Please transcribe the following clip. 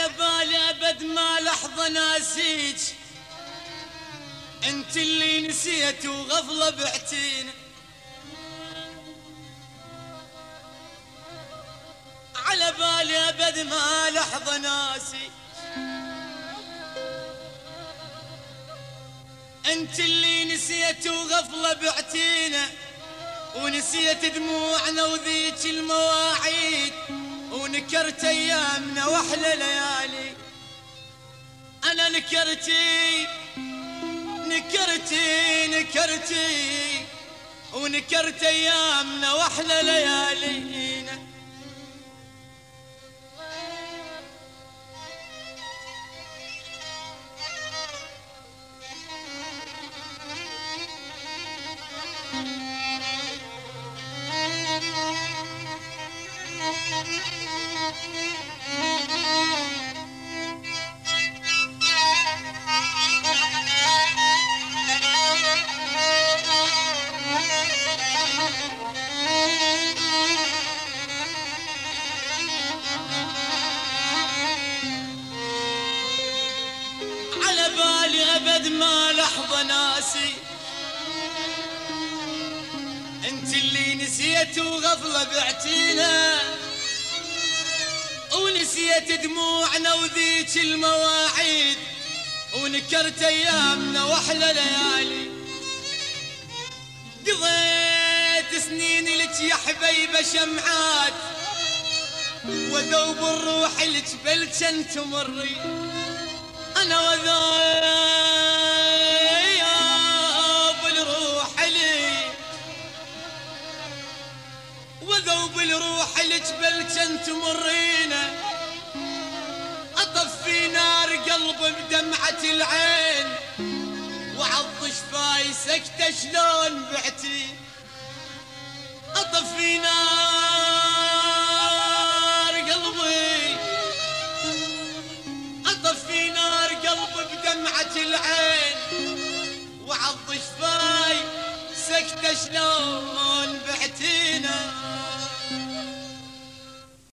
على بالي ابد ما لحظة ناسيج، انت اللي نسيت وغفلة بعتينا. على بالي ابد ما لحظة ناسي، انت اللي نسيت وغفلة بعتينا، ونسيت دموعنا وذيك المواعيد، ونكرت ايامنا واحلى ليالي. انا نكرتي نكرتي نكرتي ونكرت ايامنا واحلى ليالينا. على بالي ابد ما لحظة ناسي، انت اللي نسيت وغفلة بعتينا، ونسيت دموعنا وذيك المواعيد، ونكرت ايامنا واحلى ليالي. قضيت سنين لك يا حبيبه شمعات، وذوب الروح لك بلجن تمري. انا وذوب الروح لي، وذوب الروح لك بلجن تمرينا. اطفي نار قلب بدمعة العين، وعض شفاي سكتة شلون بعتي.